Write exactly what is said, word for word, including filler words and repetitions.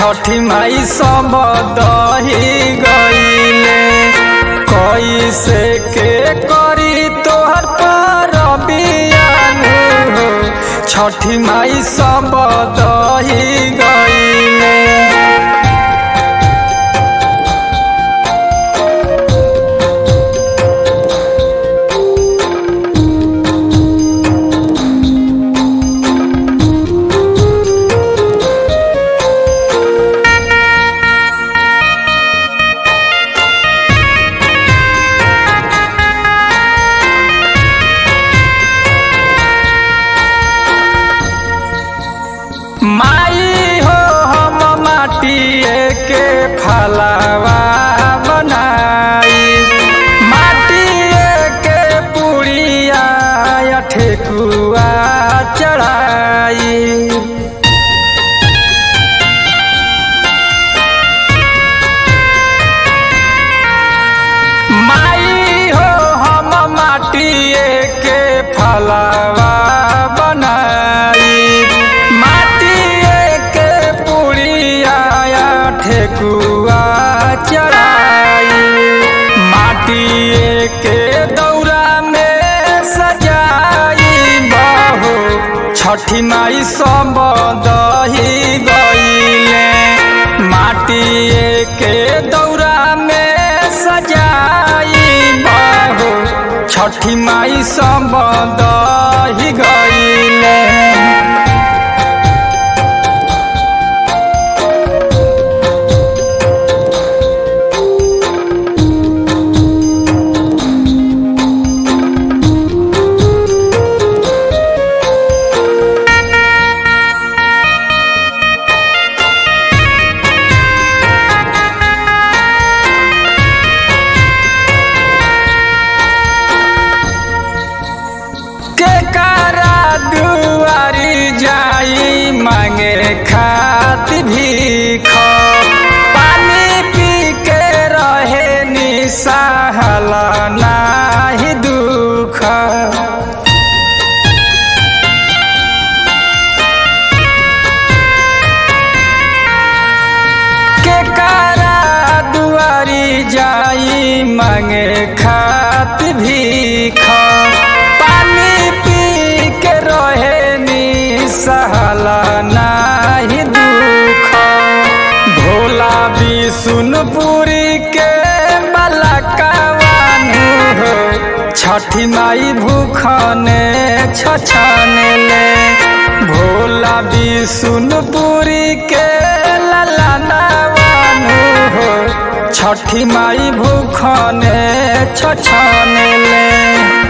छठी माई सब दही गईले कैसे के करी तोहर परबियानु हो। छठी माई सब दही गईले माई हो हम माटिए के फलावा बनाई माटिए के पुड़िया ठेकुआ चढ़ाई। माई हो हम माटिए के फलावा ठेकुआ चढ़ाई माटिए के दौरा में सजाई बहो। छठी माई सब दही गईले माटिए के दौरा में सजाई बहो। छठी माई सब दही गईले मांगे खातिर भीख पानी पी के रहे निसहल नाही दुख। के करा दुआरी जाई मांगे खातिर भीख पानी पी के रहे निसहल नाही दुख। भोला विष्णुपुरी के बलकवानु हो। छठी माई भूखने छछने ले भोला विष्णुपुरी के ललनवानु हो। छठी माई भूखने छछने ले।